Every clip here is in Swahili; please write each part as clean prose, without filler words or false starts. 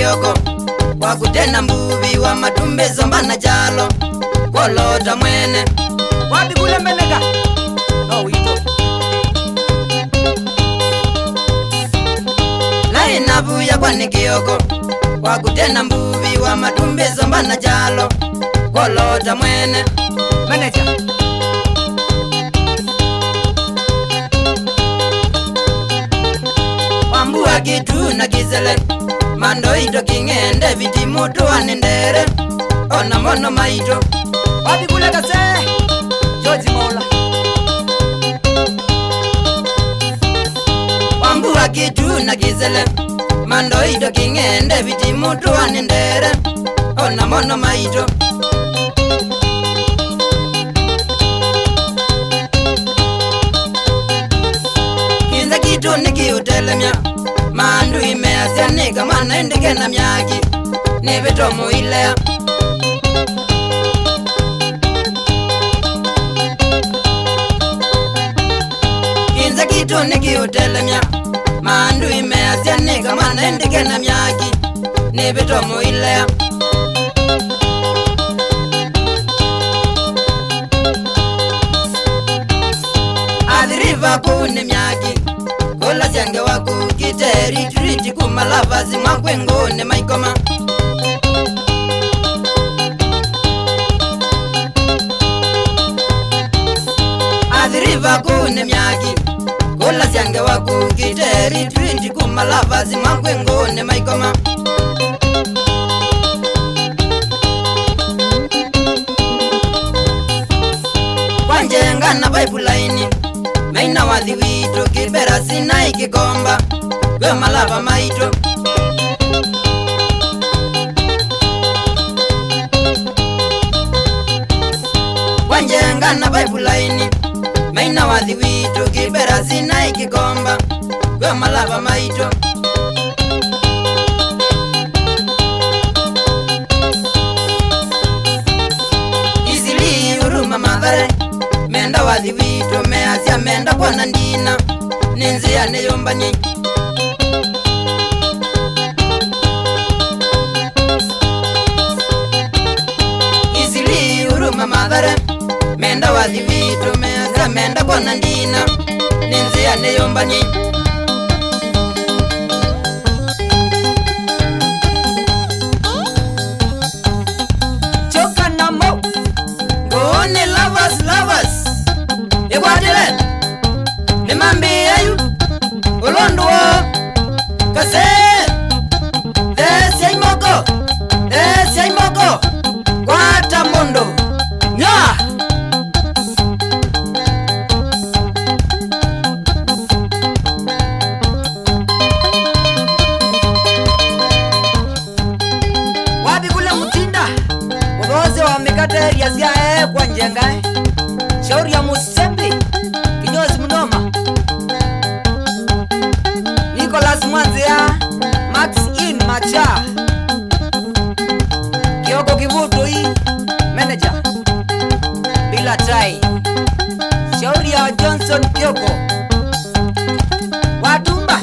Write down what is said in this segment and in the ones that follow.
kioko kwa kutena mbuvi wa matumbe zombana jalo kolota mwene wapi kule Menega no wito lai navuya kwa ni kioko kwa kutena mbuvi wa matumbe zombana jalo kolota mwene manager wambua kitu na kizele mando ito kingende viti mutu anendere ona mono maito wapi kule Kase George Mola wambua kitu na kizele mando ito kingende viti mutu anendere ona mono maito kinza kitu nikiutelemya mandu imeasya nika mana indike na myaki nivito muilea kinza kitu nikiutelemya mandu imeasya nika mana indike na myaki nivito muilea adhiriva kune myaki kola syange waku kiteri triti kumalavazi mwakwengone maikoma adhiriva kune myaki kola syange waku kiteri triti kumalavazi mwakwengone maikoma kwanjenga na baibulaini maina wathi wito kibera sina ikikomba kwe malava maito kwanjenga na baibulaini maina wathi wito kibera sina ikikomba kwe malava maito isili uruma madhare menda wathi wito measya menda kwa nandina ninzia neyombani isili uruma madhare menda wathi wito measya menda kwa nandina ninzia neyombani choka namo ngone lovers Igwadile Nimambi ayu Ulondo Kase Desi moko Kwata mondo Nya wapi kule Mutinda ugoze wa mikate ya zia kwa njenga shauri ya Musembi kinyozi mnoma Nicholas Mwanzia Max in Macha Kioko Kivuto hii manager bila tai shauri ya Johnson Kioko Watumba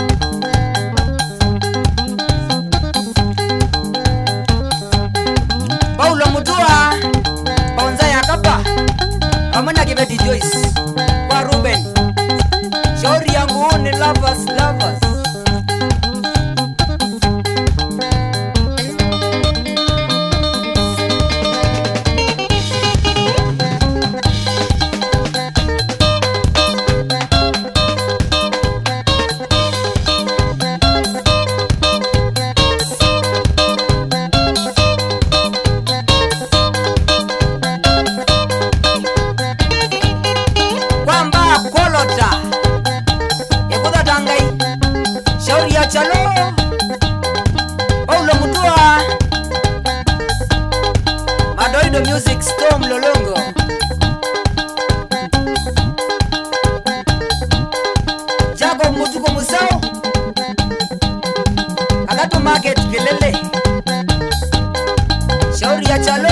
Paulo Mutua Paunza ya Kapa Amana Kibeti Joyce kwa Ruben shauri yangu ni lovers kwamba kolota ekuda tangai shauri ya chalo Paulo Mutua Madoido Music Storm Lolongo Jago Mutuko Musao Kagato Market Kelele shauri ya chalo